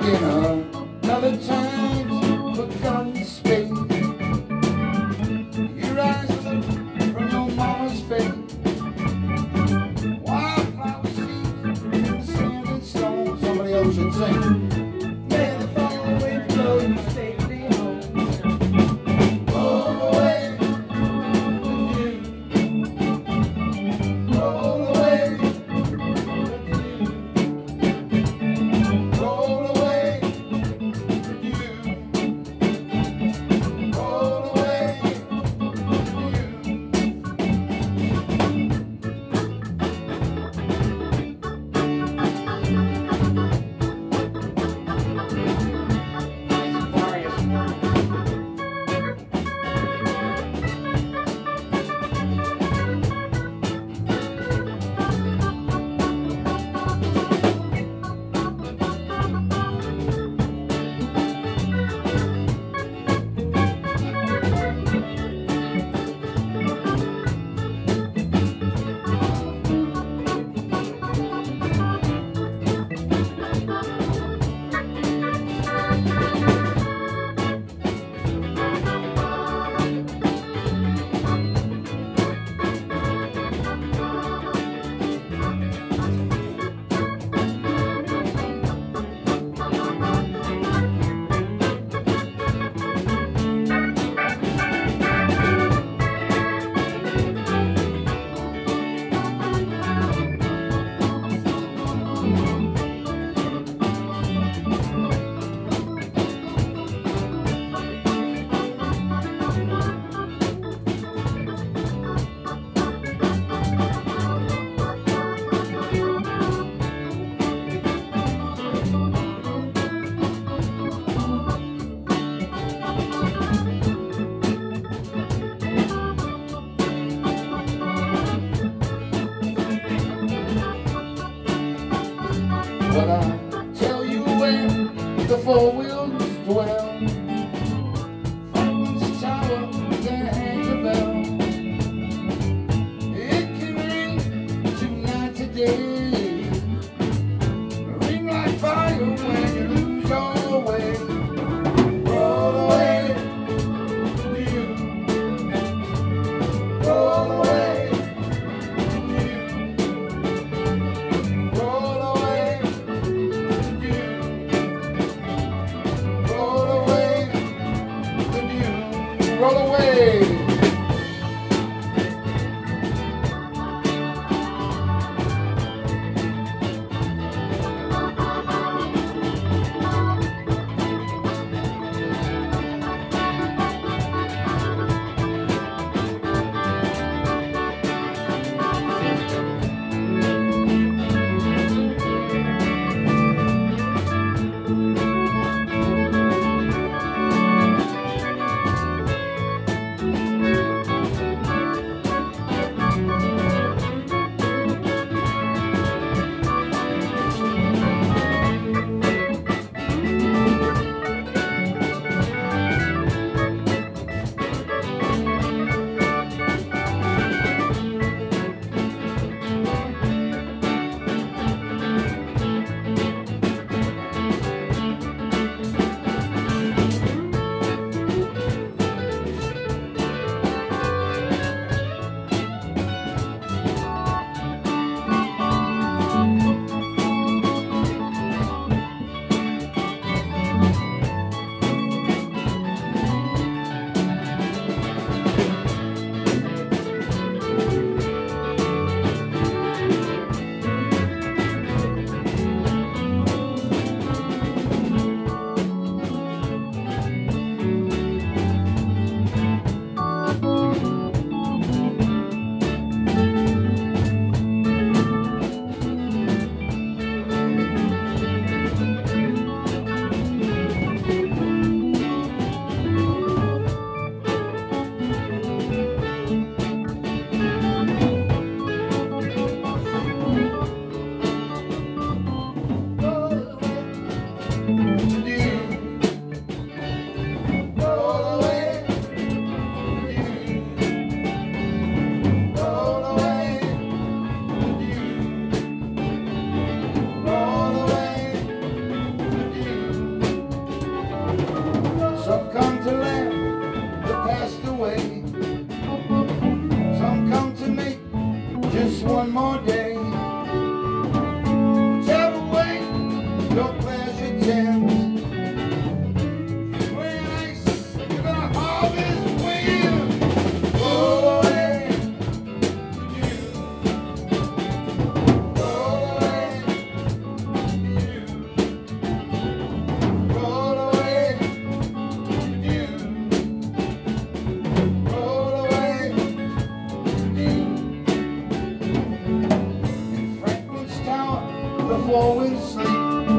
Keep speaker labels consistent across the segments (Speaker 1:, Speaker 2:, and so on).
Speaker 1: in another time's forgotten space. You rise up from your mama's face. Wildflower seeds in the sand and stone. Somebody else should sing. May the fall wind blow you safely home. Roll away with you. Roll away with you. Roll away one more day. Whichever way your pleasure tends. When ice, you're gonna harvest wind. Roll away you. Roll away you. Roll away you. Roll away you. In Franklin's Tower, the four winds sleep.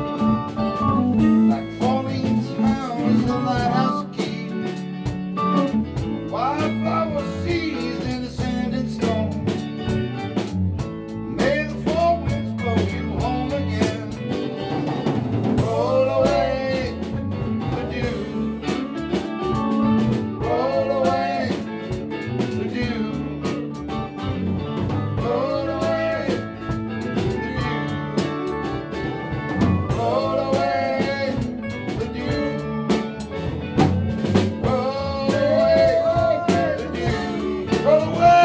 Speaker 1: Like falling towers, the lighthouse keep. Wildflower seeds in the sand and stone. May the four winds blow you home again. Roll away the dew. Roll away the dew. Roll away the dew. Roll away the dew. Roll away the dew. Roll away.